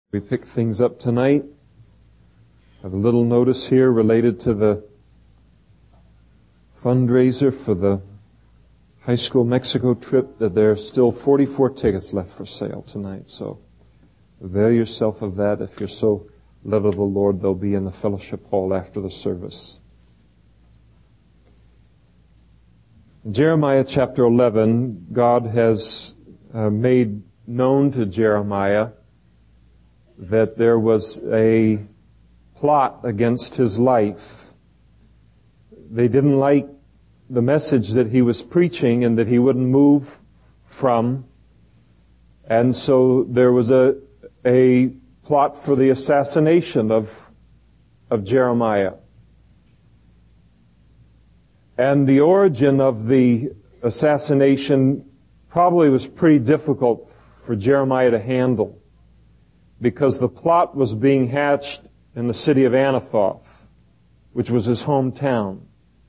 We pick things up tonight. I have a little notice here related to the fundraiser for the high school Mexico trip that there are still 44 tickets left for sale tonight. So avail yourself of that. If you're so led of the Lord, they'll be in the fellowship hall after the service. In Jeremiah chapter 11, God has made known to Jeremiah that there was a plot against his life. They didn't like the message that he was preaching and that he wouldn't move from. And so there was a plot for the assassination of Jeremiah. And the origin of the assassination probably was pretty difficult for Jeremiah to handle, because the plot was being hatched in the city of Anathoth, which was his hometown.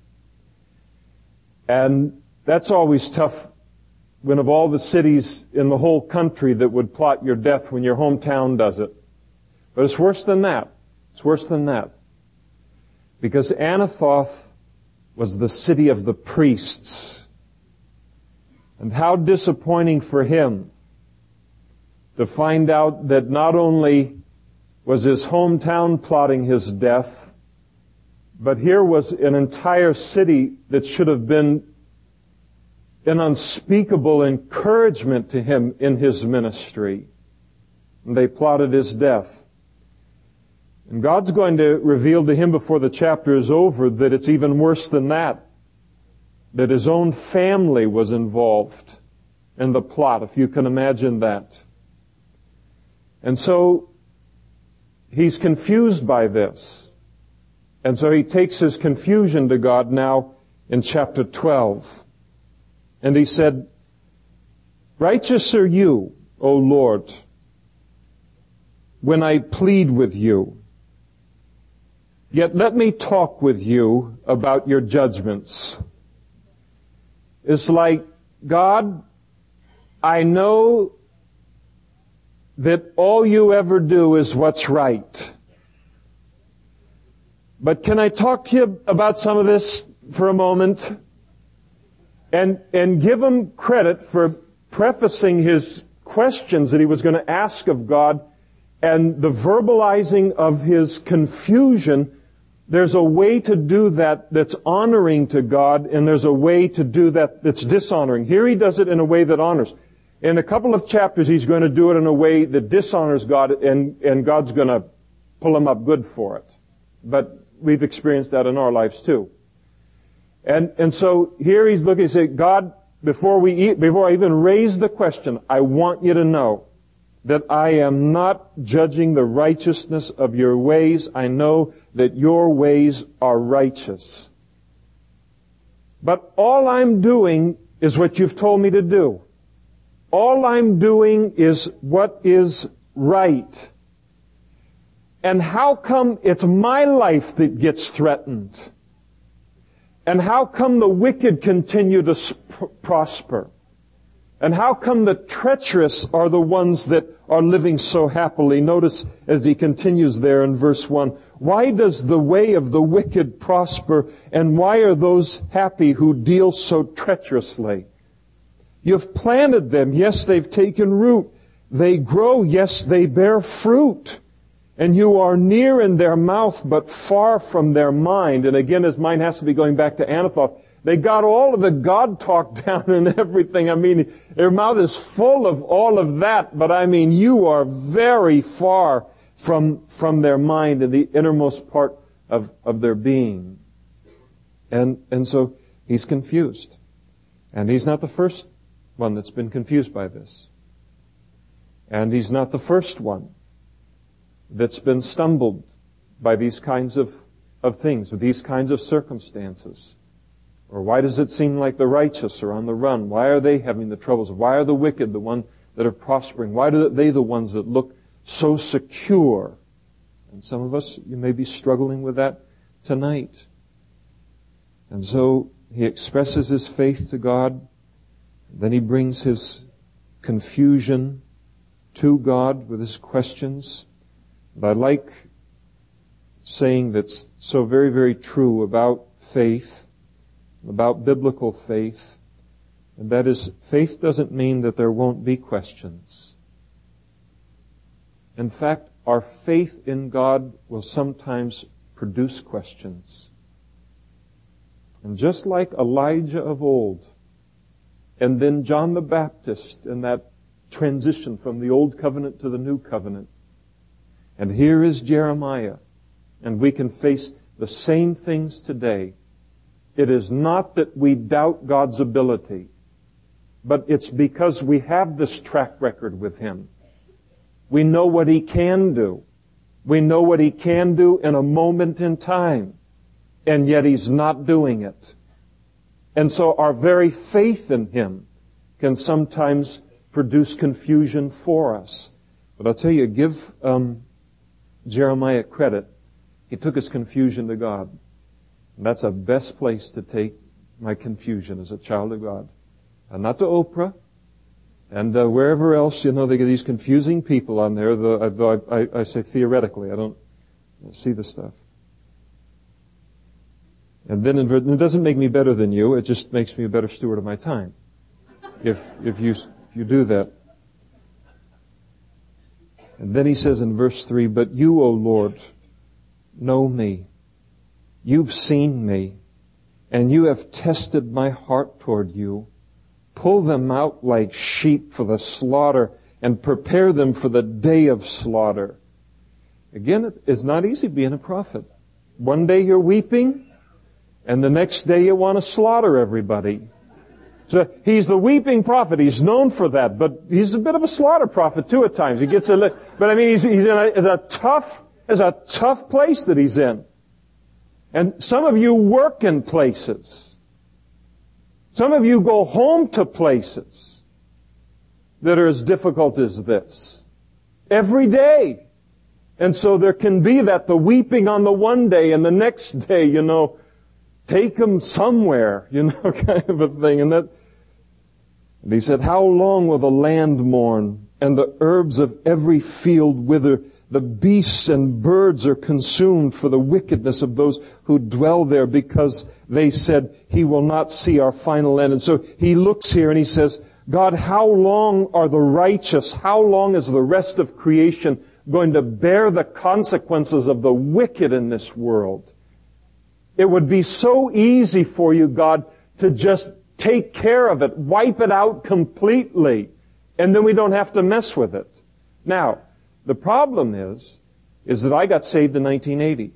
And that's always tough when of all the cities in the whole country that would plot your death, when your hometown does it. But it's worse than that. It's worse than that. Because Anathoth was the city of the priests. And how disappointing for him to find out that not only was his hometown plotting his death, but here was an entire city that should have been an unspeakable encouragement to him in his ministry. And they plotted his death. And God's going to reveal to him before the chapter is over that it's even worse than that. That his own family was involved in the plot, if you can imagine that. And so he's confused by this. And so he takes his confusion to God now in chapter 12. And he said, "Righteous are you, O Lord, when I plead with you. Yet let me talk with you about your judgments." It's like, God, I know that all you ever do is what's right. But can I talk to you about some of this for a moment? And give him credit for prefacing his questions that he was going to ask of God and the verbalizing of his confusion. There's a way to do that that's honoring to God, and there's a way to do that that's dishonoring. Here he does it in a way that honors. In a couple of chapters, he's going to do it in a way that dishonors God, and God's going to pull him up good for it. But we've experienced that in our lives too. And so here he's looking and saying, God, before I even raise the question, I want you to know that I am not judging the righteousness of your ways. I know that your ways are righteous. But all I'm doing is what you've told me to do. All I'm doing is what is right. And how come it's my life that gets threatened? And how come the wicked continue to prosper? And how come the treacherous are the ones that are living so happily? Notice as he continues there in verse 1, why does the way of the wicked prosper, and why are those happy who deal so treacherously? You've planted them, yes, they've taken root. They grow, yes, they bear fruit. And you are near in their mouth, but far from their mind. And again, his mind has to be going back to Anathoth. They got all of the God talk down and everything. I mean, their mouth is full of all of that. But I mean, you are very far from their mind and the innermost part of their being. And so he's confused. And he's not the first one that's been confused by this. And he's not the first one that's been stumbled by these kinds of things, these kinds of circumstances. Or why does it seem like the righteous are on the run? Why are they having the troubles? Why are the wicked the ones that are prospering? Why are they the ones that look so secure? And some of us, you may be struggling with that tonight. And so he expresses his faith to God. Then he brings his confusion to God with his questions. But I like saying that's so very, very true about faith, about biblical faith, and that is, faith doesn't mean that there won't be questions. In fact, our faith in God will sometimes produce questions. And just like Elijah of old, and then John the Baptist in that transition from the old covenant to the new covenant, and here is Jeremiah, and we can face the same things today. It is not that we doubt God's ability, but it's because we have this track record with Him. We know what He can do. We know what He can do in a moment in time, and yet He's not doing it. And so our very faith in Him can sometimes produce confusion for us. But I'll tell you, give Jeremiah credit. He took his confusion to God. And that's the best place to take my confusion as a child of God. And not to Oprah, and wherever else, they get these confusing people on there, though I say theoretically, I don't see the stuff. And then it doesn't make me better than you, it just makes me a better steward of my time. If you do that. And then he says in verse 3, "But you, O Lord, know me. You've seen me, and you have tested my heart toward you. Pull them out like sheep for the slaughter, and prepare them for the day of slaughter." Again, it's not easy being a prophet. One day you're weeping, and the next day you want to slaughter everybody. So he's the weeping prophet. He's known for that, but he's a bit of a slaughter prophet too at times. He gets but I mean, he's in a tough place that he's in. And some of you work in places. Some of you go home to places that are as difficult as this. Every day. And so there can be the weeping on the one day, and the next day, take them somewhere, kind of a thing. And he said, "How long will the land mourn, and the herbs of every field wither? The beasts and birds are consumed for the wickedness of those who dwell there, because they said, 'He will not see our final end.'" And so he looks here and he says, "God, how long are the righteous, how long is the rest of creation going to bear the consequences of the wicked in this world? It would be so easy for you, God, to just take care of it, wipe it out completely, and then we don't have to mess with it." Now, the problem is that I got saved in 1980.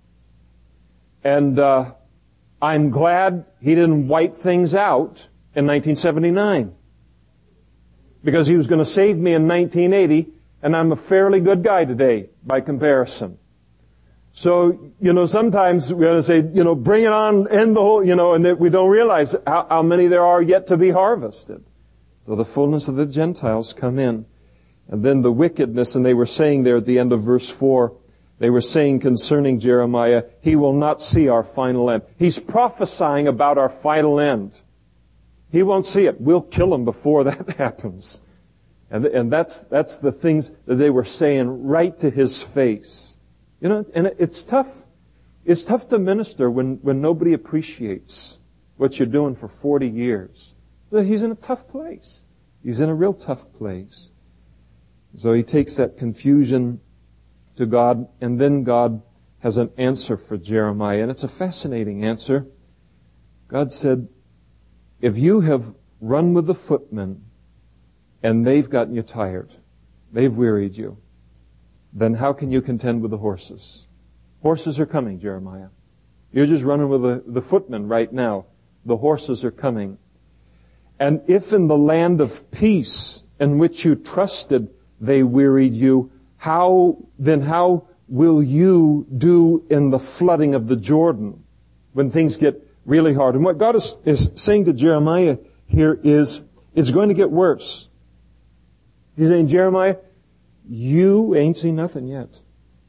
And I'm glad He didn't wipe things out in 1979. Because He was going to save me in 1980, and I'm a fairly good guy today by comparison. So, sometimes we're going to say, bring it on, end the whole, and that we don't realize how many there are yet to be harvested. So the fullness of the Gentiles come in. And then the wickedness, and they were saying there at the end of verse 4, they were saying concerning Jeremiah, "He will not see our final end." He's prophesying about our final end. He won't see it. We'll kill him before that happens. And that's the things that they were saying right to his face. And it's tough. It's tough to minister when nobody appreciates what you're doing for 40 years. He's in a tough place. He's in a real tough place. So he takes that confusion to God, and then God has an answer for Jeremiah. And it's a fascinating answer. God said, "If you have run with the footmen, and they've gotten you tired, they've wearied you, then how can you contend with the horses? Horses are coming, Jeremiah. You're just running with the footmen right now. The horses are coming. And if in the land of peace in which you trusted they wearied you, how will you do in the flooding of the Jordan when things get really hard?" And what God is saying to Jeremiah here is, it's going to get worse. He's saying, Jeremiah, you ain't seen nothing yet.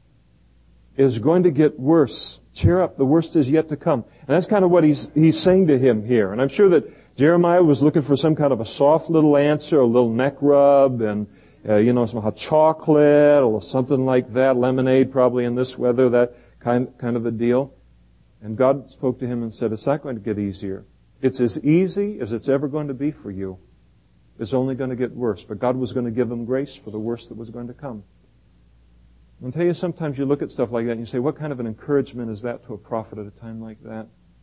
It's going to get worse. Cheer up. The worst is yet to come. And that's kind of what he's saying to him here. And I'm sure that Jeremiah was looking for some kind of a soft little answer, a little neck rub, and some hot chocolate or something like that, lemonade probably in this weather, that kind of a deal. And God spoke to him and said, it's not going to get easier. It's as easy as it's ever going to be for you. It's only going to get worse. But God was going to give him grace for the worst that was going to come. I'll tell you, sometimes you look at stuff like that and you say, what kind of an encouragement is that to a prophet at a time like that?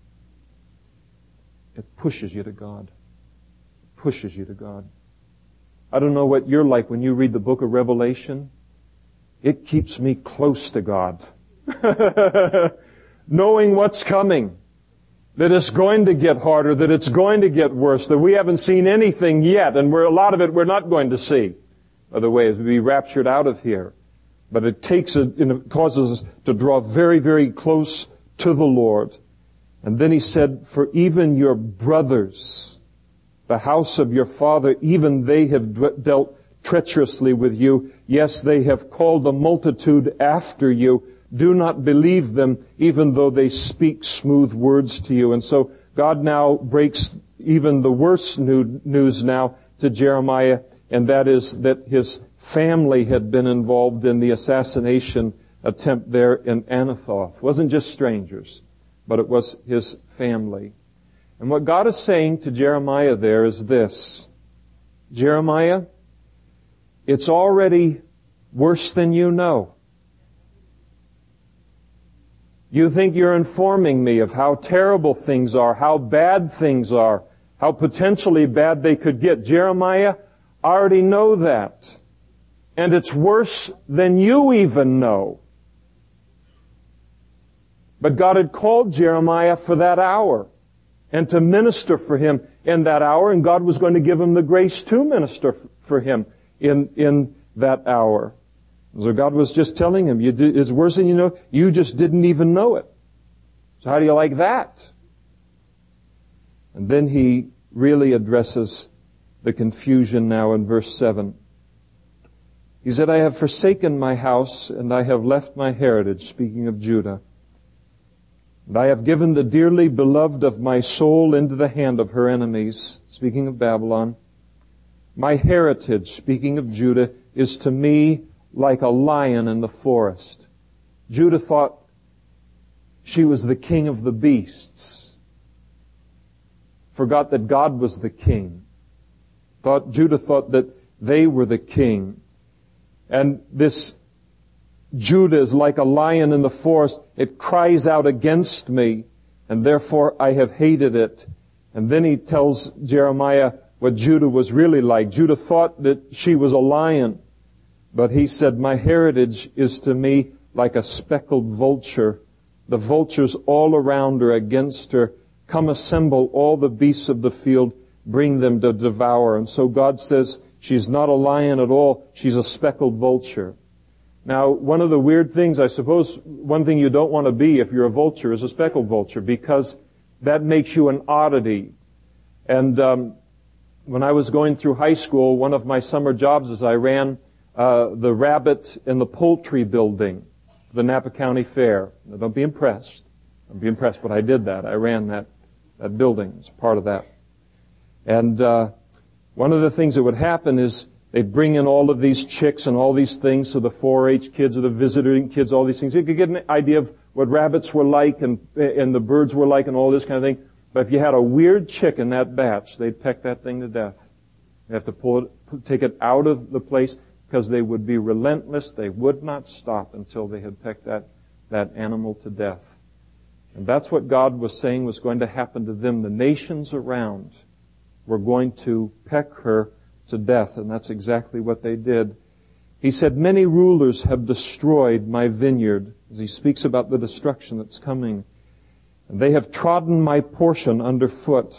It pushes you to God. It pushes you to God. I don't know what you're like when you read the book of Revelation. It keeps me close to God. Knowing what's coming. That it's going to get harder, that it's going to get worse, that we haven't seen anything yet, and a lot of it we're not going to see, by the way, as we be raptured out of here. But it causes us to draw very, very close to the Lord. And then he said, for even your brothers, the house of your father, even they have dealt treacherously with you. Yes, they have called a multitude after you. Do not believe them, even though they speak smooth words to you. And so God now breaks even the worst news now to Jeremiah, and that is that his family had been involved in the assassination attempt there in Anathoth. It wasn't just strangers, but it was his family. And what God is saying to Jeremiah there is this: Jeremiah, it's already worse than you know. You think you're informing me of how terrible things are, how bad things are, how potentially bad they could get. Jeremiah, I already know that. And it's worse than you even know. But God had called Jeremiah for that hour and to minister for him in that hour, and God was going to give him the grace to minister for him in that hour. So God was just telling him, it's worse than you know. You just didn't even know it. So how do you like that? And then he really addresses the confusion now in verse 7. He said, I have forsaken my house and I have left my heritage, speaking of Judah. And I have given the dearly beloved of my soul into the hand of her enemies, speaking of Babylon. My heritage, speaking of Judah, is to me like a lion in the forest. Judah thought she was the king of the beasts. Forgot that God was the king. Judah thought that they were the king. And this Judah is like a lion in the forest. It cries out against me, and therefore I have hated it. And then he tells Jeremiah what Judah was really like. Judah thought that she was a lion. But he said, my heritage is to me like a speckled vulture. The vultures all around her, against her. Come assemble all the beasts of the field, bring them to devour. And so God says she's not a lion at all. She's a speckled vulture. Now, one of the weird things, I suppose, one thing you don't want to be if you're a vulture is a speckled vulture, because that makes you an oddity. And when I was going through high school, one of my summer jobs is I ran the rabbit in the poultry building for the Napa County Fair. Now, don't be impressed. Don't be impressed, but I did that. I ran that building as part of that. And one of the things that would happen is they'd bring in all of these chicks and all these things, so the 4-H kids or the visiting kids, all these things. You could get an idea of what rabbits were like and the birds were like and all this kind of thing. But if you had a weird chick in that batch, they'd peck that thing to death. You have to take it out of the place, because they would be relentless. They would not stop until they had pecked that animal to death. And that's what God was saying was going to happen to them. The nations around were going to peck her to death, and that's exactly what they did. He said, many rulers have destroyed my vineyard, as he speaks about the destruction that's coming. And they have trodden my portion underfoot.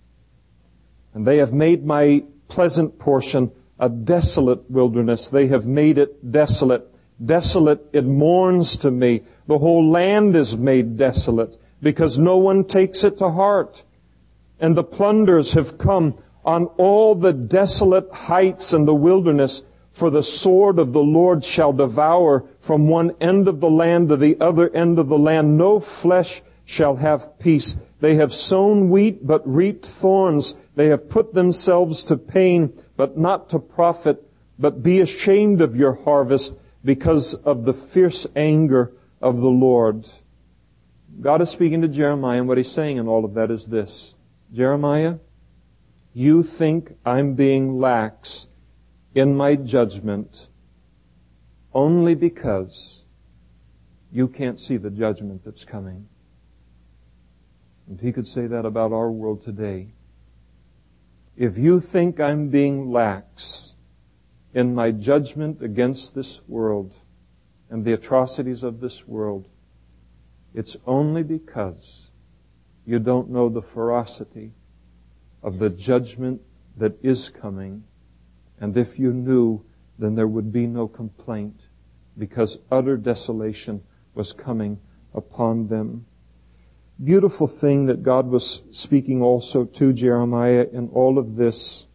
And they have made my pleasant portion a desolate wilderness. They have made it desolate. Desolate, it mourns to me. The whole land is made desolate, because no one takes it to heart. And the plunders have come on all the desolate heights and the wilderness, for the sword of the Lord shall devour from one end of the land to the other end of the land. No flesh shall have peace. They have sown wheat, but reaped thorns. They have put themselves to pain, but not to profit. but be ashamed of your harvest because of the fierce anger of the Lord. God is speaking to Jeremiah, and what He's saying in all of that is this: Jeremiah, you think I'm being lax in my judgment only because you can't see the judgment that's coming. And He could say that about our world today. If you think I'm being lax in my judgment against this world and the atrocities of this world, it's only because you don't know the ferocity of the judgment that is coming. And if you knew, then there would be no complaint, because utter desolation was coming upon them. Beautiful thing that God was speaking also to Jeremiah in all of this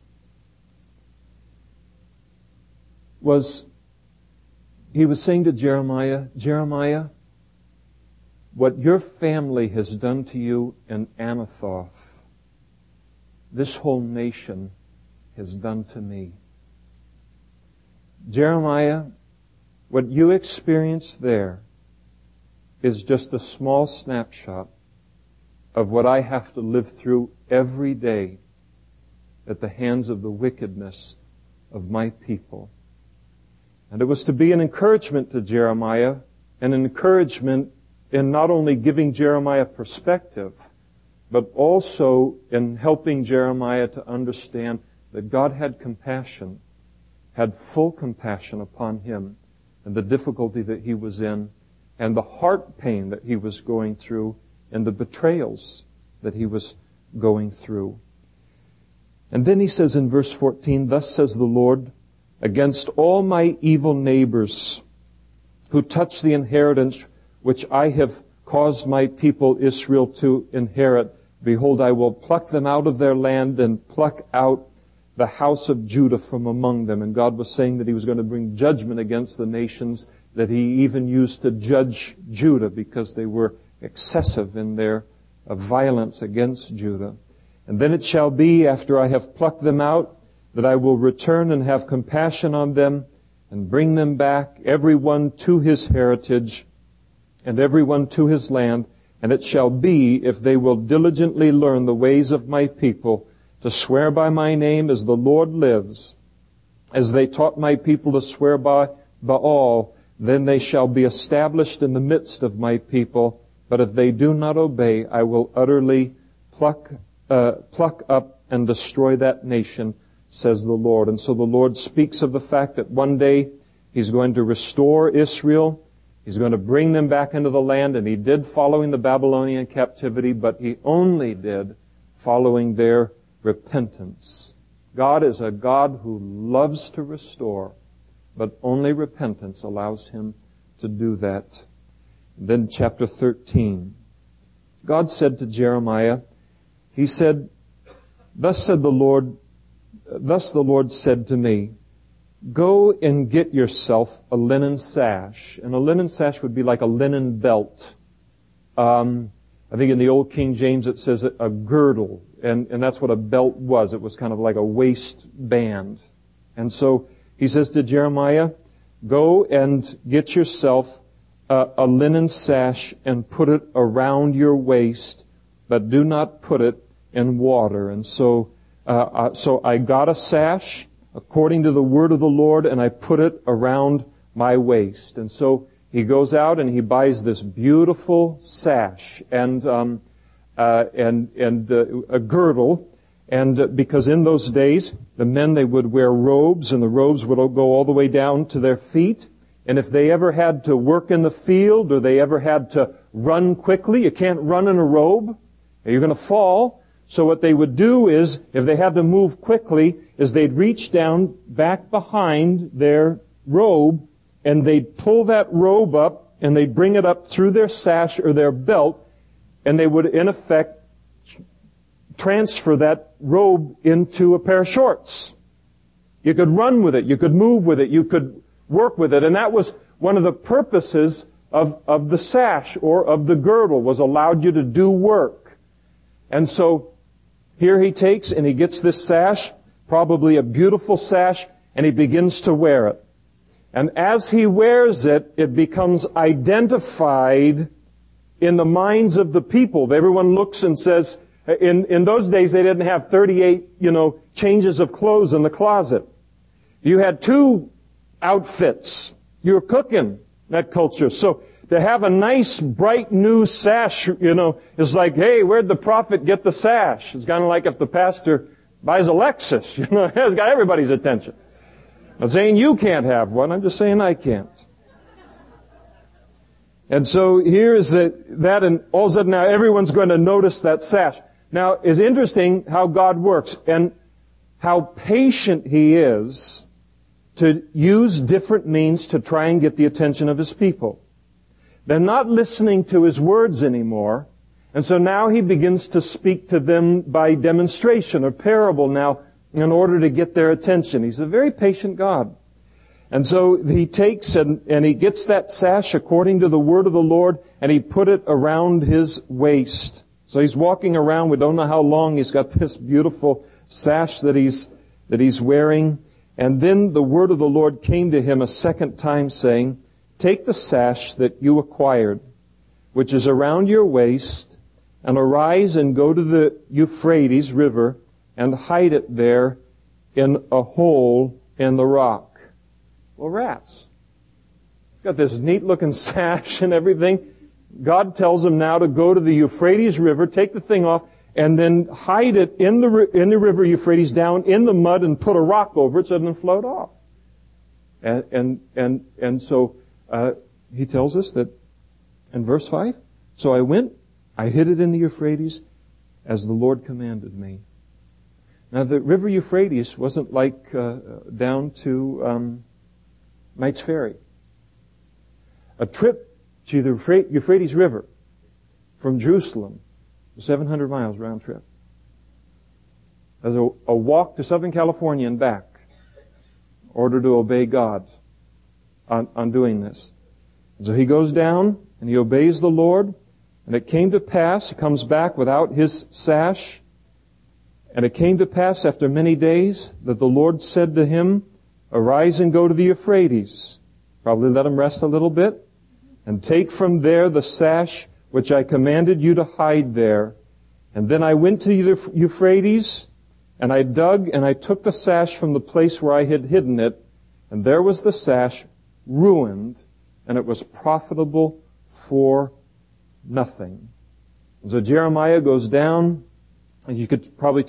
was, He was saying to Jeremiah, Jeremiah, what your family has done to you in Anathoth, this whole nation has done to me. Jeremiah, what you experienced there is just a small snapshot of what I have to live through every day at the hands of the wickedness of my people. And it was to be an encouragement to Jeremiah, and an encouragement in not only giving Jeremiah perspective, but also in helping Jeremiah to understand that God had compassion, had full compassion upon him and the difficulty that he was in, and the heart pain that he was going through, and the betrayals that he was going through. And then he says in verse 14, thus says the Lord, against all my evil neighbors who touch the inheritance which I have caused my people Israel to inherit, behold, I will pluck them out of their land and pluck out the house of Judah from among them. And God was saying that He was going to bring judgment against the nations that He even used to judge Judah, because they were excessive in their violence against Judah. And then it shall be, after I have plucked them out, that I will return and have compassion on them and bring them back, everyone to his heritage and everyone to his land. And it shall be, if they will diligently learn the ways of my people, to swear by my name as the Lord lives, as they taught my people to swear by Baal, then they shall be established in the midst of my people. But if they do not obey, I will utterly pluck up and destroy that nation, says the Lord. And so the Lord speaks of the fact that one day He's going to restore Israel. He's going to bring them back into the land, and He did following the Babylonian captivity, but He only did following their repentance. God is a God who loves to restore, but only repentance allows Him to do that. Then chapter 13. God said to Jeremiah, He said, thus the Lord said to me, go and get yourself a linen sash. And a linen sash would be like a linen belt. I think in the Old King James it says a girdle. And that's what a belt was. It was kind of like a waistband. And so He says to Jeremiah, go and get yourself a linen sash and put it around your waist, but do not put it in water. And so I got a sash according to the word of the Lord, and I put it around my waist. And so he goes out and he buys this beautiful sash and a girdle. And because in those days, the men, they would wear robes, and the robes would go all the way down to their feet. And if they ever had to work in the field, or they ever had to run quickly, you can't run in a robe, you're going to fall. So what they would do is, if they had to move quickly, is they'd reach down back behind their robe, and they'd pull that robe up, and they'd bring it up through their sash or their belt, and they would, in effect, transfer that robe into a pair of shorts. You could run with it, you could move with it, you could work with it. And that was one of the purposes of the sash or of the girdle, was allowed you to do work. And so here he takes and he gets this sash, probably a beautiful sash, and he begins to wear it. And as he wears it, it becomes identified in the minds of the people. Everyone looks and says, in those days they didn't have 38, changes of clothes in the closet. You had 2 outfits. You were cooking that culture. So to have a nice, bright, new sash, is like, hey, where'd the prophet get the sash? It's kind of like if the pastor buys a Lexus, it has got everybody's attention. I'm not saying you can't have one, I'm just saying I can't. And so here is that, and all of a sudden now everyone's going to notice that sash. Now, it's interesting how God works and how patient He is to use different means to try and get the attention of His people. They're not listening to His words anymore, and so now He begins to speak to them by demonstration or parable now in order to get their attention. He's a very patient God. And so He takes and He gets that sash according to the word of the Lord, and He put it around His waist. So He's walking around. We don't know how long. He's got this beautiful sash that he's wearing. And then the word of the Lord came to him a second time, saying, take the sash that you acquired, which is around your waist, and arise and go to the Euphrates River and hide it there in a hole in the rock. Well, rats. He's got this neat-looking sash and everything. God tells him now to go to the Euphrates River, take the thing off, and then hide it in the river Euphrates down in the mud and put a rock over it so it doesn't float off. And so he tells us that in verse 5, so I went, I hid it in the Euphrates as the Lord commanded me. Now the river Euphrates wasn't like down to Knight's Ferry. A trip to the Euphrates River from Jerusalem, 700 miles round trip. There's a walk to Southern California and back in order to obey God on doing this. And so he goes down and he obeys the Lord. And it came to pass, he comes back without his sash. And it came to pass after many days that the Lord said to him, arise and go to the Euphrates. Probably let him rest a little bit. And take from there the sash which I commanded you to hide there. And then I went to the Euphrates, and I dug, and I took the sash from the place where I had hidden it, and there was the sash ruined, and it was profitable for nothing. And so Jeremiah goes down, and you could probably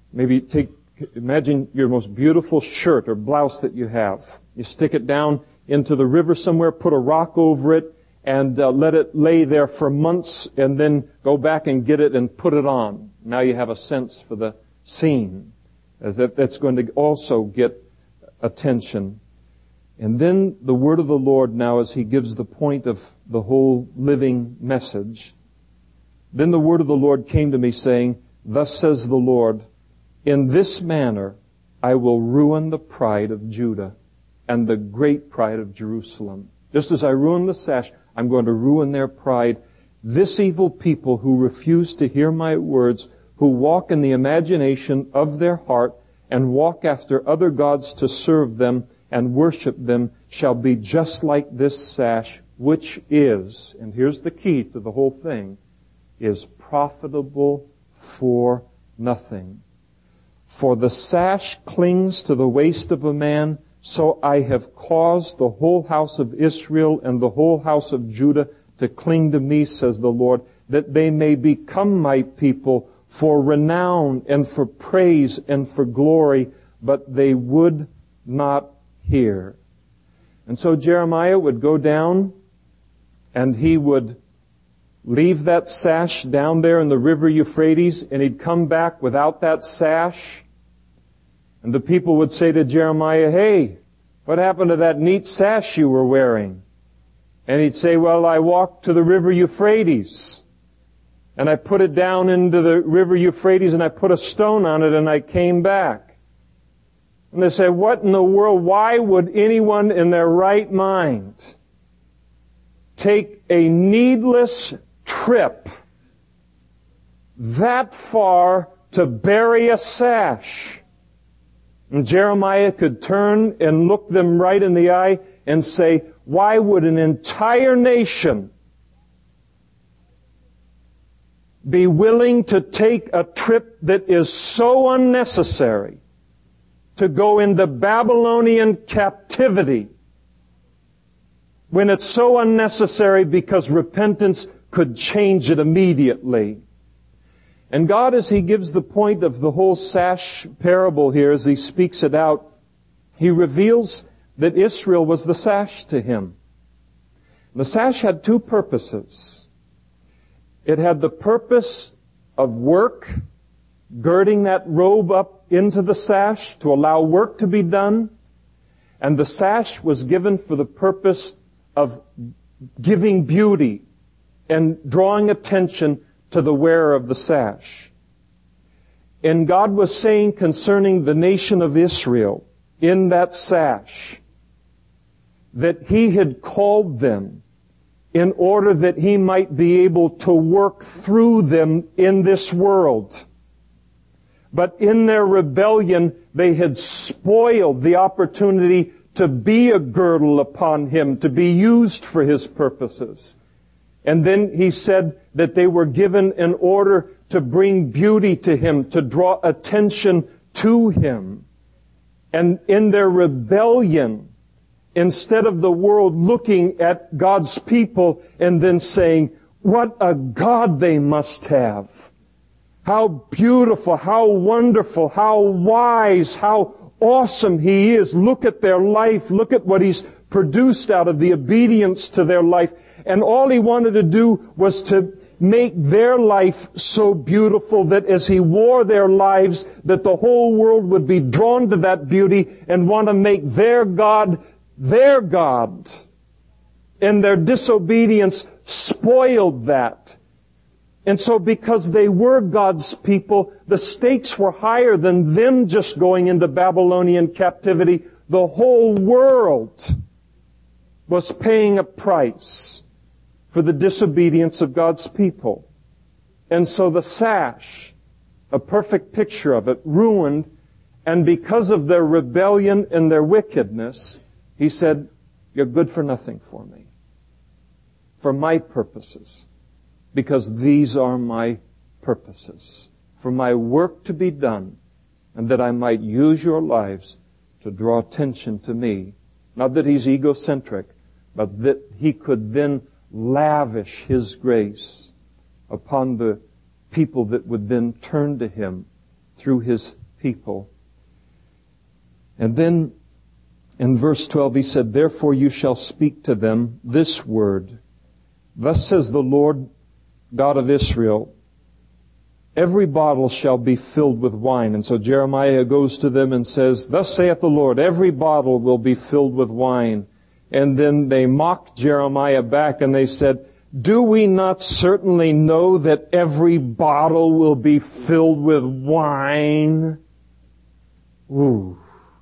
imagine your most beautiful shirt or blouse that you have. You stick it down into the river somewhere, put a rock over it, and let it lay there for months, and then go back and get it and put it on. Now you have a sense for the scene. That's going to also get attention. And then the word of the Lord now, as He gives the point of the whole living message. Then the word of the Lord came to me saying, thus says the Lord, in this manner I will ruin the pride of Judah and the great pride of Jerusalem. Just as I ruined the sash, I'm going to ruin their pride. This evil people who refuse to hear my words, who walk in the imagination of their heart and walk after other gods to serve them and worship them, shall be just like this sash, which is, and here's the key to the whole thing, is profitable for nothing. For the sash clings to the waist of a man, so I have caused the whole house of Israel and the whole house of Judah to cling to me, says the Lord, that they may become my people for renown and for praise and for glory, but they would not hear. And so Jeremiah would go down and he would leave that sash down there in the river Euphrates, and he'd come back without that sash. And the people would say to Jeremiah, hey, what happened to that neat sash you were wearing? And he'd say, well, I walked to the river Euphrates, and I put it down into the river Euphrates, and I put a stone on it, and I came back. And they say, what in the world? Why would anyone in their right mind take a needless trip that far to bury a sash? And Jeremiah could turn and look them right in the eye and say, why would an entire nation be willing to take a trip that is so unnecessary to go into Babylonian captivity when it's so unnecessary because repentance could change it immediately? And God, as He gives the point of the whole sash parable here, as He speaks it out, He reveals that Israel was the sash to Him. The sash had two purposes. It had the purpose of work, girding that robe up into the sash to allow work to be done. And the sash was given for the purpose of giving beauty and drawing attention to the wearer of the sash. And God was saying concerning the nation of Israel in that sash that He had called them in order that He might be able to work through them in this world. But in their rebellion, they had spoiled the opportunity to be a girdle upon Him, to be used for His purposes. And then He said that they were given in order to bring beauty to Him, to draw attention to Him. And in their rebellion, instead of the world looking at God's people and then saying, what a God they must have. How beautiful, how wonderful, how wise, how awesome He is. Look at their life. Look at what He's produced out of the obedience to their life. And all He wanted to do was to make their life so beautiful that as He wore their lives, that the whole world would be drawn to that beauty and want to make their God their God. And their disobedience spoiled that. And so because they were God's people, the stakes were higher than them just going into Babylonian captivity. The whole world was paying a price for the disobedience of God's people. And so the sash, a perfect picture of it, ruined. And because of their rebellion and their wickedness, He said, you're good for nothing for me. For my purposes. Because these are my purposes. For my work to be done. And that I might use your lives to draw attention to me. Not that He's egocentric, but that He could then lavish His grace upon the people that would then turn to Him through His people. And then in verse 12 He said, therefore you shall speak to them this word. Thus says the Lord God of Israel, every bottle shall be filled with wine. And so Jeremiah goes to them and says, thus saith the Lord, every bottle will be filled with wine. And then they mocked Jeremiah back and they said, do we not certainly know that every bottle will be filled with wine? Ooh.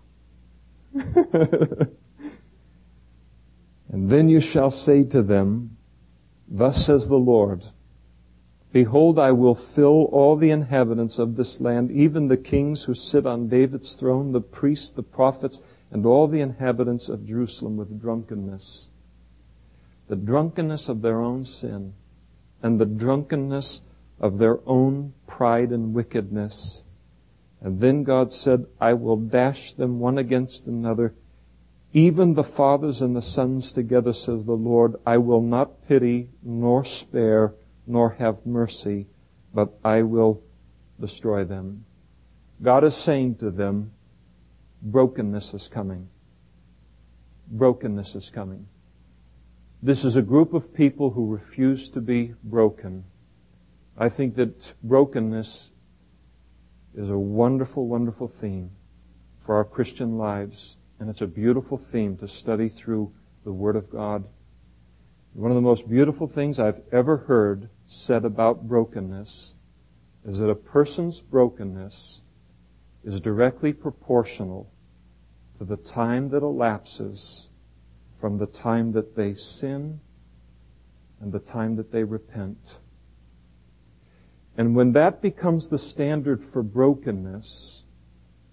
And then you shall say to them, thus says the Lord, behold, I will fill all the inhabitants of this land, even the kings who sit on David's throne, the priests, the prophets, and all the inhabitants of Jerusalem with drunkenness. The drunkenness of their own sin and the drunkenness of their own pride and wickedness. And then God said, I will dash them one against another, even the fathers and the sons together, says the Lord. I will not pity, nor spare, nor have mercy, but I will destroy them. God is saying to them, brokenness is coming. Brokenness is coming. This is a group of people who refuse to be broken. I think that brokenness is a wonderful, wonderful theme for our Christian lives. And it's a beautiful theme to study through the Word of God. One of the most beautiful things I've ever heard said about brokenness is that a person's brokenness is directly proportional to the time that elapses from the time that they sin and the time that they repent. And when that becomes the standard for brokenness,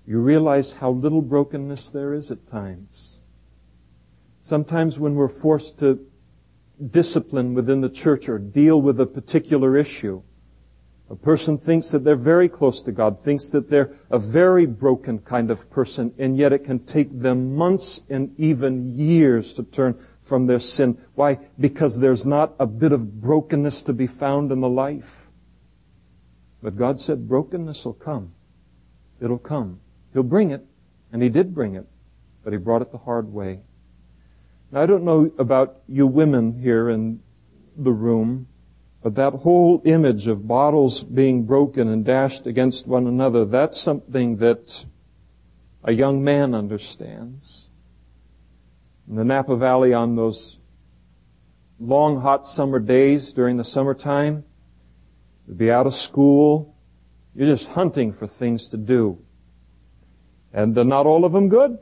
you realize how little brokenness there is at times. Sometimes when we're forced to discipline within the church or deal with a particular issue, a person thinks that they're very close to God, thinks that they're a very broken kind of person, and yet it can take them months and even years to turn from their sin. Why? Because there's not a bit of brokenness to be found in the life. But God said brokenness will come. It'll come. He'll bring it, and He did bring it, but He brought it the hard way. Now, I don't know about you women here in the room, but that whole image of bottles being broken and dashed against one another, that's something that a young man understands. In the Napa Valley on those long, hot summer days during the summertime, you'd be out of school, you're just hunting for things to do. And not all of them good.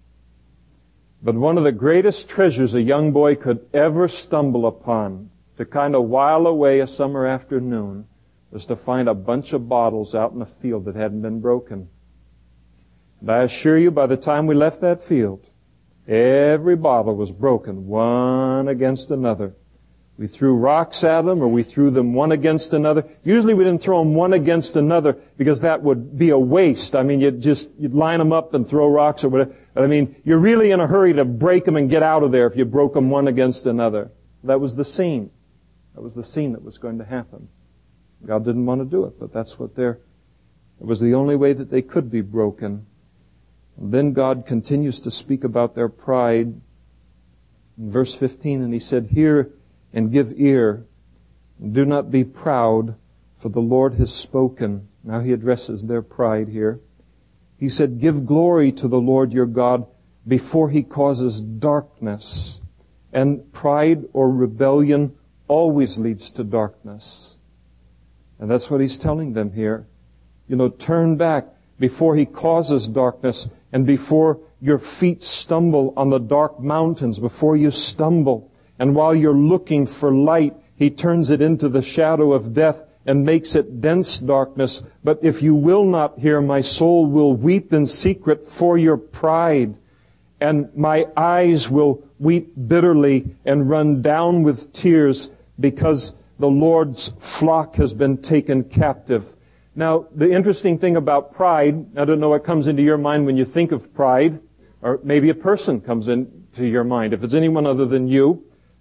But one of the greatest treasures a young boy could ever stumble upon to kind of while away a summer afternoon was to find a bunch of bottles out in a field that hadn't been broken. And I assure you, by the time we left that field, every bottle was broken, one against another. We threw rocks at them, or we threw them one against another. Usually we didn't throw them one against another because that would be a waste. I mean, you'd line them up and throw rocks or whatever. But I mean, you're really in a hurry to break them and get out of there if you broke them one against another. That was the scene. That was the scene that was going to happen. God didn't want to do it, but that's what it was the only way that they could be broken. And then God continues to speak about their pride in verse 15, and He said, "Hear and give ear, and do not be proud, for the Lord has spoken." Now He addresses their pride here. He said, "Give glory to the Lord your God before He causes darkness." And pride or rebellion always leads to darkness. And that's what He's telling them here. Turn back before He causes darkness, and before your feet stumble on the dark mountains, before you stumble. And while you're looking for light, He turns it into the shadow of death and makes it dense darkness. But if you will not hear, my soul will weep in secret for your pride, and my eyes will weep bitterly and run down with tears because the Lord's flock has been taken captive. Now, the interesting thing about pride, I don't know what comes into your mind when you think of pride, or maybe a person comes into your mind. If it's anyone other than you,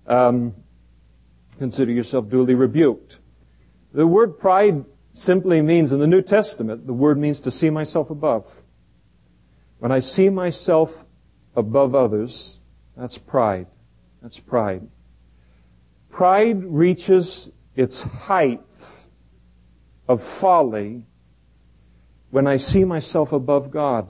consider yourself duly rebuked. The word pride simply means, in the New Testament, the word means to see myself above. When I see myself above others, that's pride. That's pride. Pride reaches its height of folly when I see myself above God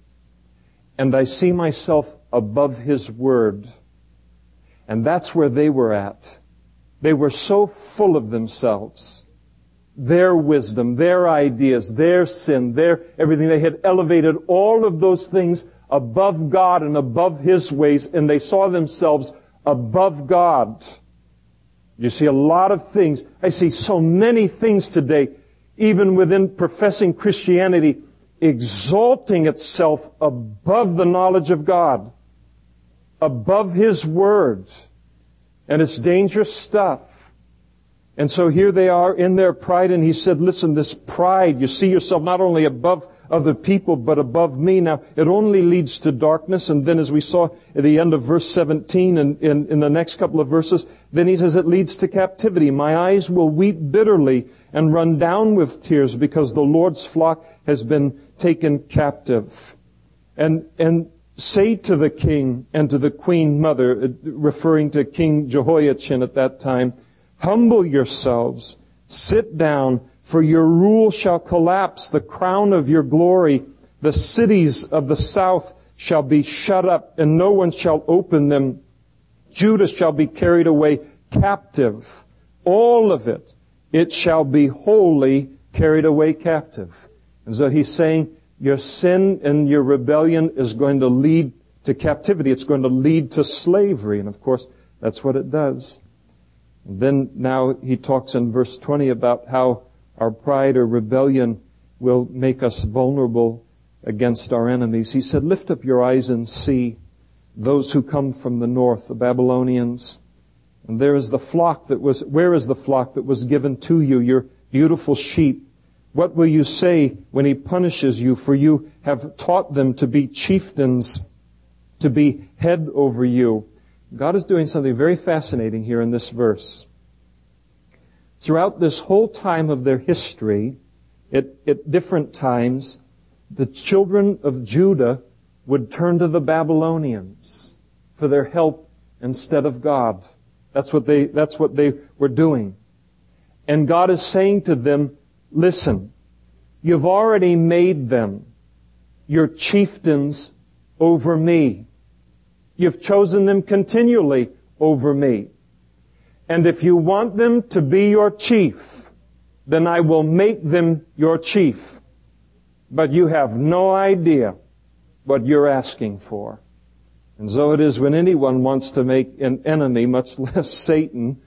and I see myself above His Word. And that's where they were at. They were so full of themselves, their wisdom, their ideas, their sin, their everything. They had elevated all of those things above God and above His ways, and they saw themselves above God. You see a lot of things. I see so many things today, even within professing Christianity, exalting itself above the knowledge of God, above His Word. And it's dangerous stuff. And so here they are in their pride, and He said, listen, this pride, you see yourself not only above other people, but above me. Now, it only leads to darkness. And then as we saw at the end of verse 17 and in the next couple of verses, then He says it leads to captivity. My eyes will weep bitterly and run down with tears because the Lord's flock has been taken captive. And say to the king and to the queen mother, referring to King Jehoiachin at that time, humble yourselves, sit down, for your rule shall collapse, the crown of your glory. The cities of the south shall be shut up, and no one shall open them. Judah shall be carried away captive. All of it, it shall be wholly carried away captive. And so He's saying, your sin and your rebellion is going to lead to captivity. It's going to lead to slavery. And of course, that's what it does. And then now He talks in verse 20 about how our pride or rebellion will make us vulnerable against our enemies. He said, lift up your eyes and see those who come from the north, the Babylonians. And where is the flock that was given to you, your beautiful sheep? What will you say when he punishes you? For you have taught them to be chieftains, to be head over you. God is doing something very fascinating here in this verse. Throughout this whole time of their history, at different times, the children of Judah would turn to the Babylonians for their help instead of God. That's what they were doing. And God is saying to them, listen, you've already made them your chieftains over me. You've chosen them continually over me. And if you want them to be your chief, then I will make them your chief. But you have no idea what you're asking for. And so it is when anyone wants to make an enemy, much less Satan,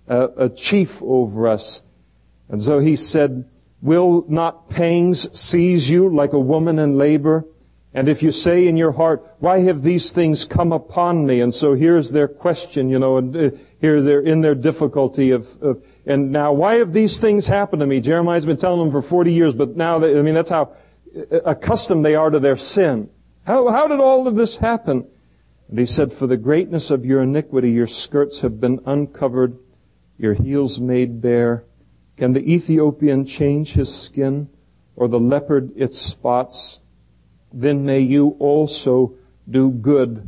a chief over us. And so he said, will not pangs seize you like a woman in labor? And if you say in your heart, why have these things come upon me? And so here's their question, and here they're in their difficulty and now why have these things happened to me? Jeremiah's been telling them for 40 years, but now, that's how accustomed they are to their sin. How did all of this happen? And he said, for the greatness of your iniquity, your skirts have been uncovered, your heels made bare. Can the Ethiopian change his skin, or the leopard its spots? Then may you also do good,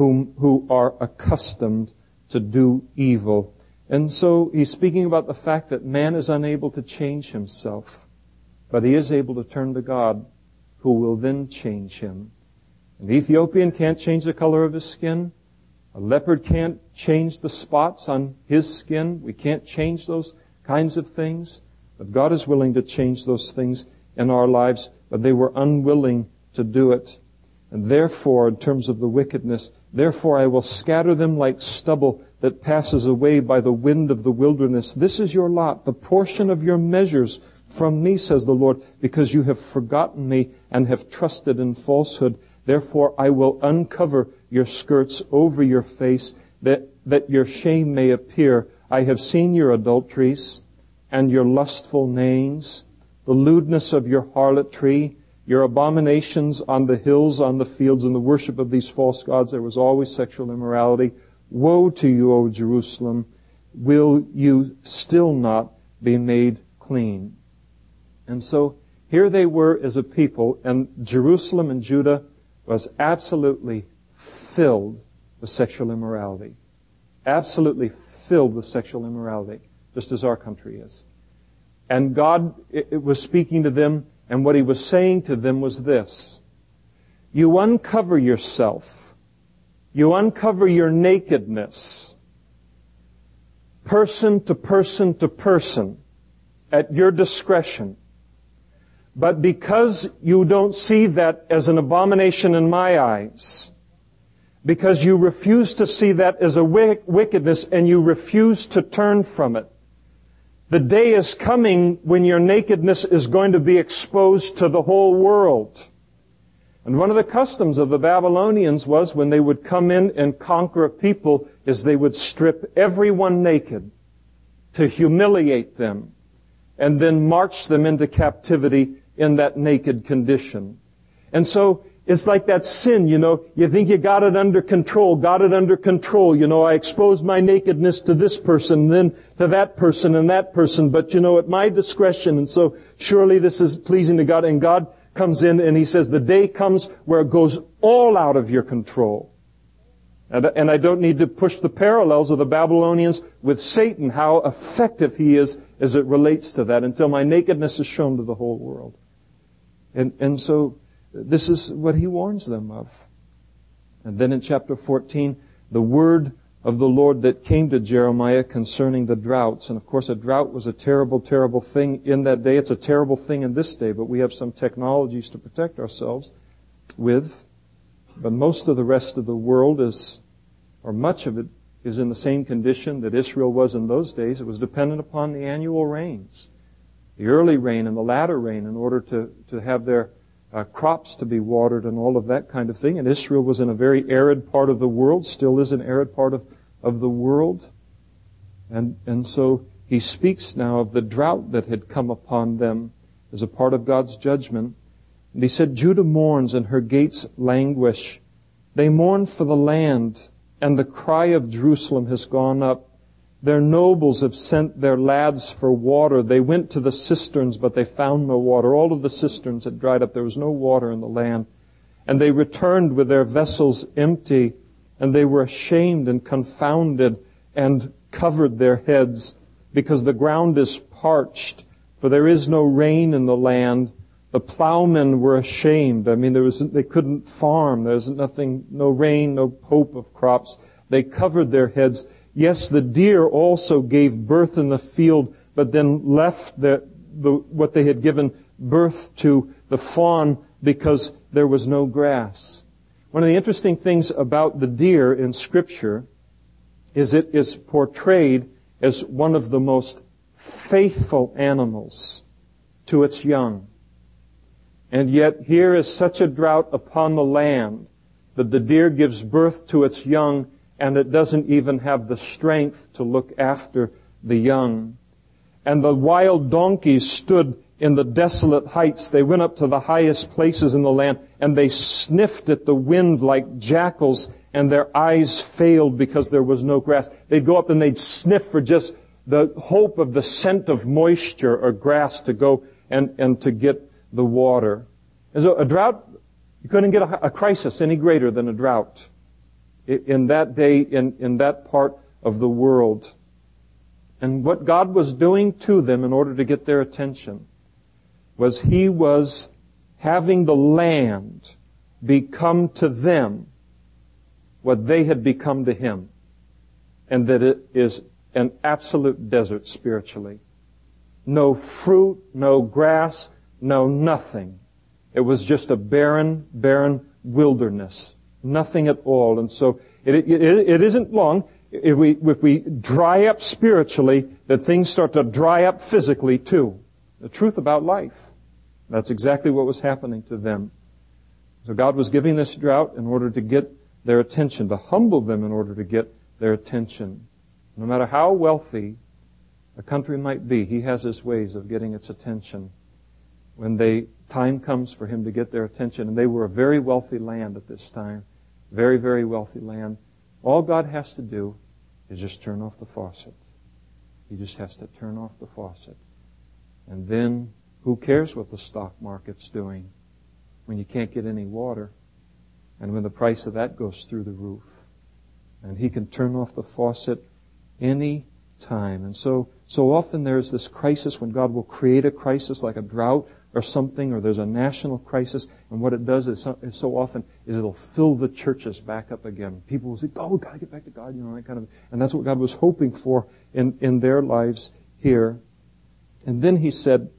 who are accustomed to do evil. And so he's speaking about the fact that man is unable to change himself, but he is able to turn to God, who will then change him. An Ethiopian can't change the color of his skin. A leopard can't change the spots on his skin. We can't change those kinds of things. But God is willing to change those things in our lives, but they were unwilling to do it. And therefore, in terms of the wickedness, therefore I will scatter them like stubble that passes away by the wind of the wilderness. This is your lot, the portion of your measures from me, says the Lord, because you have forgotten me and have trusted in falsehood. Therefore I will uncover your skirts over your face, that your shame may appear. I have seen your adulteries and your lustful neighings, the lewdness of your harlotry, your abominations on the hills, on the fields, and the worship of these false gods. There was always sexual immorality. Woe to you, O Jerusalem! Will you still not be made clean? And so here they were as a people, and Jerusalem and Judah was absolutely filled with sexual immorality. Absolutely filled with sexual immorality, just as our country is. And God it was speaking to them, and what He was saying to them was this: you uncover yourself. You uncover your nakedness, person to person to person, at your discretion. But because you don't see that as an abomination in my eyes, because you refuse to see that as a wickedness and you refuse to turn from it, the day is coming when your nakedness is going to be exposed to the whole world. And one of the customs of the Babylonians was, when they would come in and conquer a people, is they would strip everyone naked to humiliate them and then march them into captivity in that naked condition. And so it's like that sin, you think you got it under control, I exposed my nakedness to this person, then to that person and that person, but at my discretion, and so surely this is pleasing to God. And God comes in and He says, the day comes where it goes all out of your control. And I don't need to push the parallels of the Babylonians with Satan, how effective he is as it relates to that, until my nakedness is shown to the whole world. And so this is what He warns them of. And then in chapter 14, the word of the Lord that came to Jeremiah concerning the droughts. And of course, a drought was a terrible, terrible thing in that day. It's a terrible thing in this day, but we have some technologies to protect ourselves with. But most of the rest of the world much of it is in the same condition that Israel was in those days. It was dependent upon the annual rains, the early rain and the latter rain, in order to have their crops to be watered and all of that kind of thing. And Israel was in a very arid part of the world, still is an arid part of the world. And so he speaks now of the drought that had come upon them as a part of God's judgment. And he said, Judah mourns and her gates languish. They mourn for the land, and the cry of Jerusalem has gone up. Their nobles have sent their lads for water. They went to the cisterns, but they found no water. All of the cisterns had dried up. There was no water in the land. And they returned with their vessels empty, and they were ashamed and confounded and covered their heads, because the ground is parched, for there is no rain in the land. The plowmen were ashamed. I mean, they couldn't farm. There's no rain, no hope of crops. They covered their heads. Yes, the deer also gave birth in the field, but then left what they had given birth to, the fawn, because there was no grass. One of the interesting things about the deer in Scripture is it is portrayed as one of the most faithful animals to its young. And yet here is such a drought upon the land that the deer gives birth to its young, and it doesn't even have the strength to look after the young. And the wild donkeys stood in the desolate heights. They went up to the highest places in the land, and they sniffed at the wind like jackals, and their eyes failed because there was no grass. They'd go up and they'd sniff for just the hope of the scent of moisture or grass to go and to get the water. And so a drought, you couldn't get a crisis any greater than a drought in that day, in that part of the world. And what God was doing to them in order to get their attention was He was having the land become to them what they had become to Him. And that it is an absolute desert spiritually. No fruit, no grass, no nothing. It was just a barren wilderness. Nothing at all. And so it isn't long, if we dry up spiritually, that things start to dry up physically too. The truth about life. That's exactly what was happening to them. So God was giving this drought in order to get their attention, to humble them in order to get their attention. No matter how wealthy a country might be, He has His ways of getting its attention when time comes for Him to get their attention. And they were a very wealthy land at this time. Very, very wealthy land. All God has to do is just turn off the faucet. He just has to turn off the faucet. And then, who cares what the stock market's doing when you can't get any water and when the price of that goes through the roof? And He can turn off the faucet any time. And so often there's this crisis when God will create a crisis like a drought or something, or there's a national crisis, and what it does is so often is it'll fill the churches back up again. People will say, oh, we've got to get back to God, that kind of, and that's what God was hoping for in their lives here. And then He said,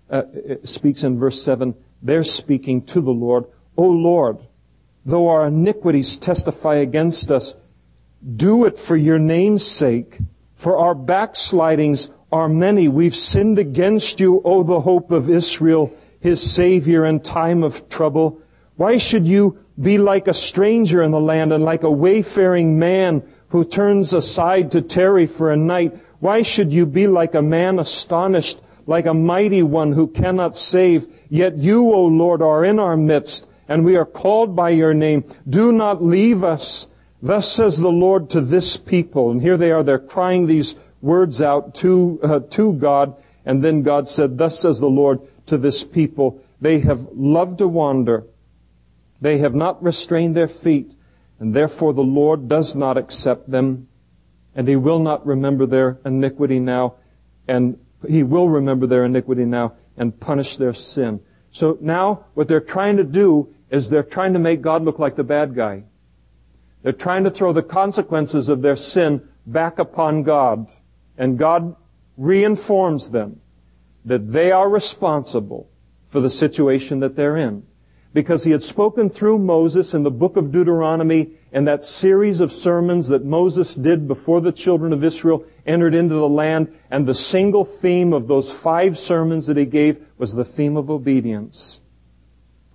speaks in verse 7, they're speaking to the Lord, O Lord, though our iniquities testify against us, do it for your name's sake, for our backslidings are many. We've sinned against you, O the hope of Israel, His Savior in time of trouble. Why should you be like a stranger in the land and like a wayfaring man who turns aside to tarry for a night? Why should you be like a man astonished, like a mighty one who cannot save? Yet you, O Lord, are in our midst, and we are called by your name. Do not leave us. Thus says the Lord to this people. And here they are, they're crying these words out to God. And then God said, thus says the Lord to this people, they have loved to wander. They have not restrained their feet. And therefore the Lord does not accept them. And He will not remember their iniquity now. And He will remember their iniquity now and punish their sin. So now what they're trying to do is they're trying to make God look like the bad guy. They're trying to throw the consequences of their sin back upon God. And God reinforms them that they are responsible for the situation that they're in. Because He had spoken through Moses in the book of Deuteronomy and that series of sermons that Moses did before the children of Israel entered into the land. And the single theme of those 5 sermons that he gave was the theme of obedience.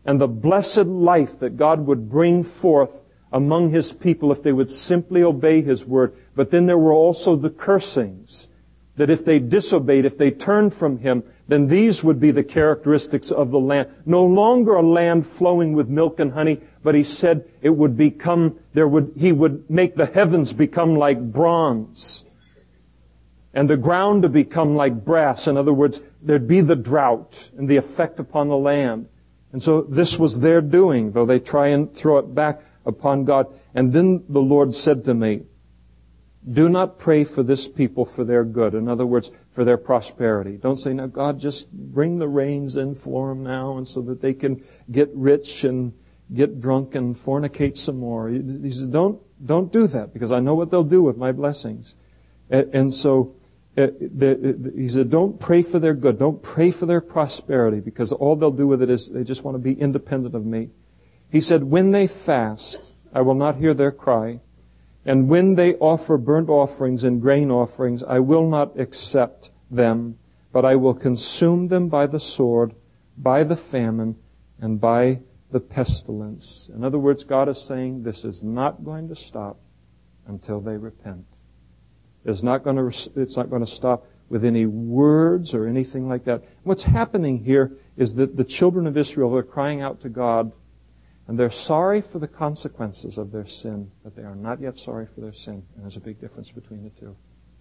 and the blessed life that God would bring forth among His people if they would simply obey His word. But then there were also the cursings, that if they disobeyed, if they turned from Him, then these would be the characteristics of the land. No longer a land flowing with milk and honey, but He said it would become, He would make the heavens become like bronze, and the ground to become like brass. In other words, there'd be the drought and the effect upon the land. And so this was their doing, though they try and throw it back upon God. And then the Lord said to me, do not pray for this people for their good. In other words, for their prosperity. Don't say, now God, just bring the rains in for them now, and so that they can get rich and get drunk and fornicate some more. He said, don't do that, because I know what they'll do with my blessings. And so he said, don't pray for their good. Don't pray for their prosperity, because all they'll do with it is they just want to be independent of me. He said, when they fast, I will not hear their cry. And when they offer burnt offerings and grain offerings, I will not accept them, but I will consume them by the sword, by the famine, and by the pestilence. In other words, God is saying this is not going to stop until they repent. It's not going to stop with any words or anything like that. What's happening here is that the children of Israel are crying out to God, and they're sorry for the consequences of their sin, but they are not yet sorry for their sin. And there's a big difference between the two.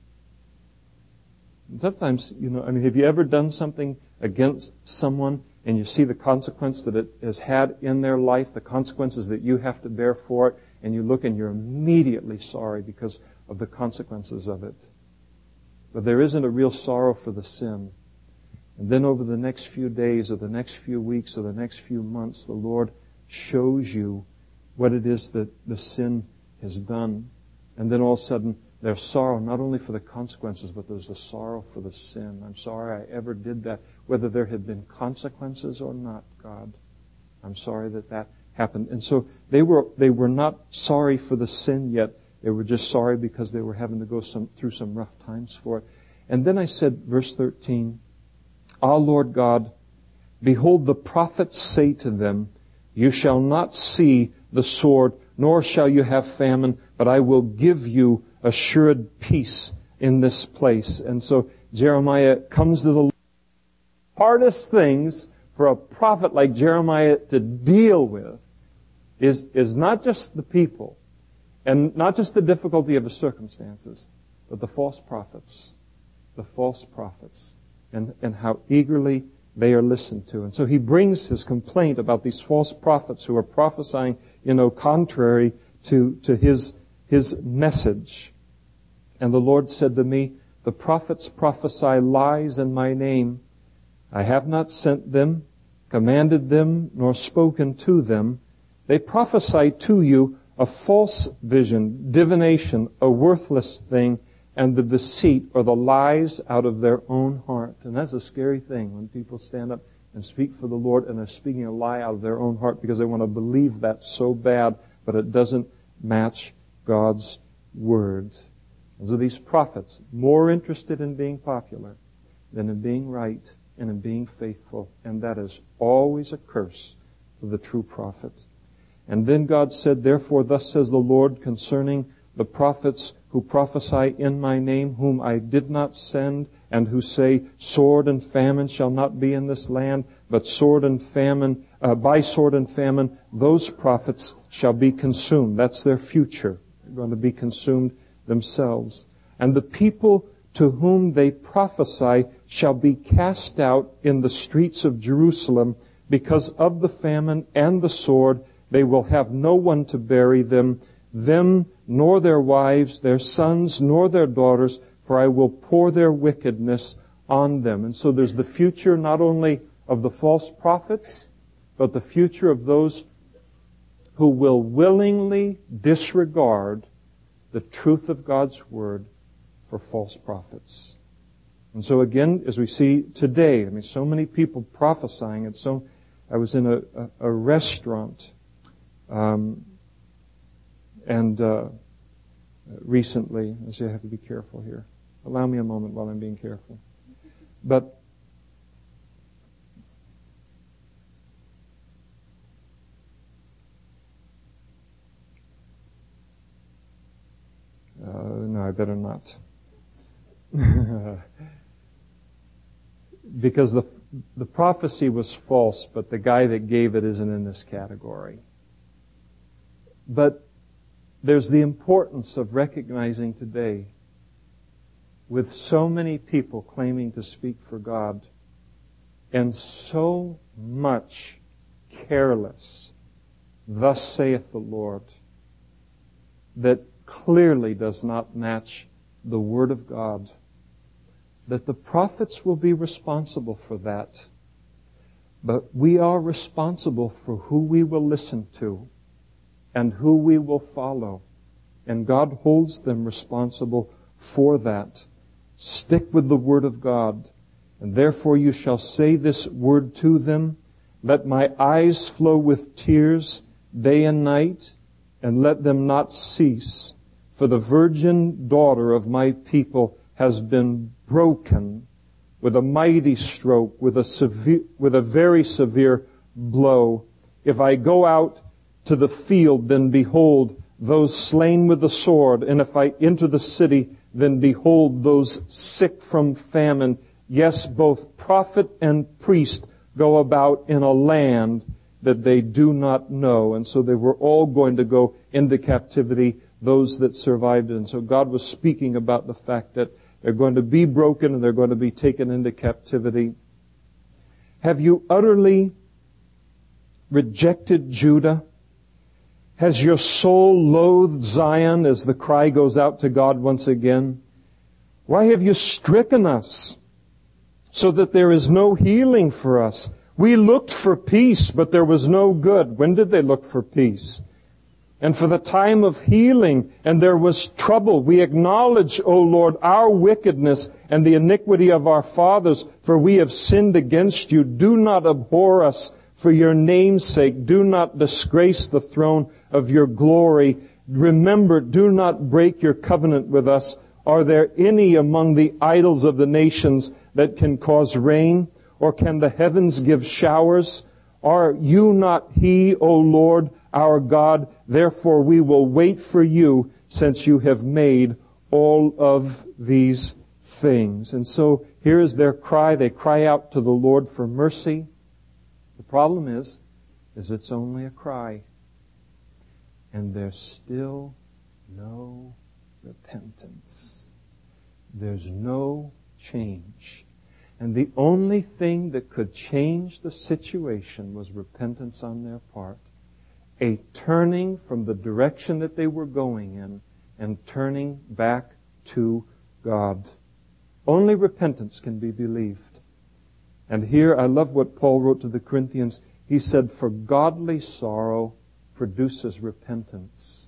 And sometimes, have you ever done something against someone and you see the consequence that it has had in their life, the consequences that you have to bear for it, and you look and you're immediately sorry because of the consequences of it. But there isn't a real sorrow for the sin. And then over the next few days or the next few weeks or the next few months, the Lord shows you what it is that the sin has done. And then all of a sudden, there's sorrow not only for the consequences, but there's the sorrow for the sin. I'm sorry I ever did that, whether there had been consequences or not, God. I'm sorry that happened. And so they were not sorry for the sin yet. They were just sorry because they were having to go through some rough times for it. And then I said, verse 13, Ah, Lord God, behold, the prophets say to them, you shall not see the sword, nor shall you have famine, but I will give you assured peace in this place. And so Jeremiah comes to the hardest things for a prophet like Jeremiah to deal with is not just the people and not just the difficulty of the circumstances, but the false prophets. The false prophets and how eagerly they are listened to. And so he brings his complaint about these false prophets who are prophesying, contrary to his message. And the Lord said to me, the prophets prophesy lies in my name. I have not sent them, commanded them, nor spoken to them. They prophesy to you a false vision, divination, a worthless thing, and the deceit or the lies out of their own heart. And that's a scary thing when people stand up and speak for the Lord and they're speaking a lie out of their own heart because they want to believe that so bad, but it doesn't match God's word. And so these prophets, more interested in being popular than in being right and in being faithful, and that is always a curse to the true prophet. And then God said, therefore thus says the Lord concerning the prophets who prophesy in my name, whom I did not send, and who say, sword and famine shall not be in this land, but sword and famine, by sword and famine, those prophets shall be consumed. That's their future. They're going to be consumed themselves. And the people to whom they prophesy shall be cast out in the streets of Jerusalem because of the famine and the sword. They will have no one to bury them nor their wives, their sons, nor their daughters, for I will pour their wickedness on them. And so there's the future not only of the false prophets, but the future of those who will willingly disregard the truth of God's word for false prophets. And so again, as we see today, so many people prophesying. And so I was in a restaurant recently. I say I have to be careful here. Allow me a moment while I'm being careful. But better not. Because the prophecy was false, but the guy that gave it isn't in this category. But there's the importance of recognizing today, with so many people claiming to speak for God, and so much careless, thus saith the Lord, that clearly does not match the Word of God, that the prophets will be responsible for that. But we are responsible for who we will listen to and who we will follow. And God holds them responsible for that. Stick with the Word of God. And therefore you shall say this word to them, let my eyes flow with tears day and night, and let them not cease. For the virgin daughter of my people has been broken with a mighty stroke, with a very severe blow. If I go out to the field, then behold, those slain with the sword. And if I enter the city, then behold, those sick from famine. Yes, both prophet and priest go about in a land that they do not know. And so they were all going to go into captivity, those that survived. And so God was speaking about the fact that they're going to be broken and they're going to be taken into captivity. Have you utterly rejected Judah? Has your soul loathed Zion, as the cry goes out to God once again? Why have you stricken us so that there is no healing for us? We looked for peace, but there was no good. When did they look for peace? And for the time of healing, and there was trouble. We acknowledge, O Lord, our wickedness and the iniquity of our fathers, for we have sinned against you. Do not abhor us for your name's sake. Do not disgrace the throne of your glory. Remember, do not break your covenant with us. Are there any among the idols of the nations that can cause rain? Or can the heavens give showers? Are you not He, O Lord, our God? Therefore we will wait for you, since you have made all of these things. And so here is their cry. They cry out to the Lord for mercy. The problem is it's only a cry. And there's still no repentance. There's no change. And the only thing that could change the situation was repentance on their part. A turning from the direction that they were going in and turning back to God. Only repentance can be believed. And here I love what Paul wrote to the Corinthians. He said, for godly sorrow produces repentance.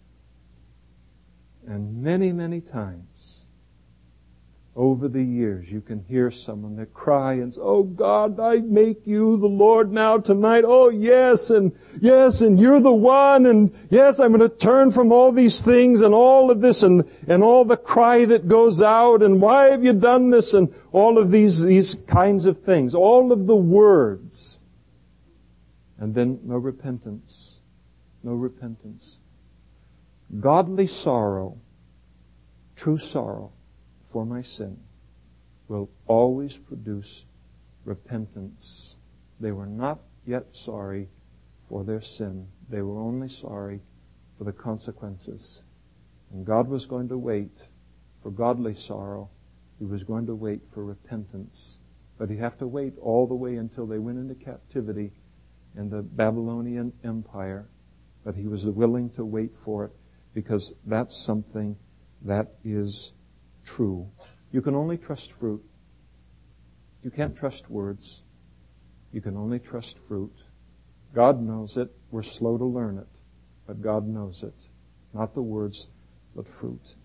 And many, many times over the years, you can hear someone that cry and say, oh God, I make you the Lord now tonight. Oh yes, and you're the one, and yes, I'm going to turn from all these things and all of this and all the cry that goes out, and why have you done this, and all of these kinds of things. All of the words. And then no repentance. No repentance. Godly sorrow, true sorrow, for my sin will always produce repentance. They were not yet sorry for their sin. They were only sorry for the consequences. And God was going to wait for godly sorrow. He was going to wait for repentance. But He'd have to wait all the way until they went into captivity in the Babylonian Empire. But He was willing to wait for it, because that's something that is true. You can only trust fruit. You can't trust words. You can only trust fruit. God knows it. We're slow to learn it. But God knows it. Not the words, but fruit.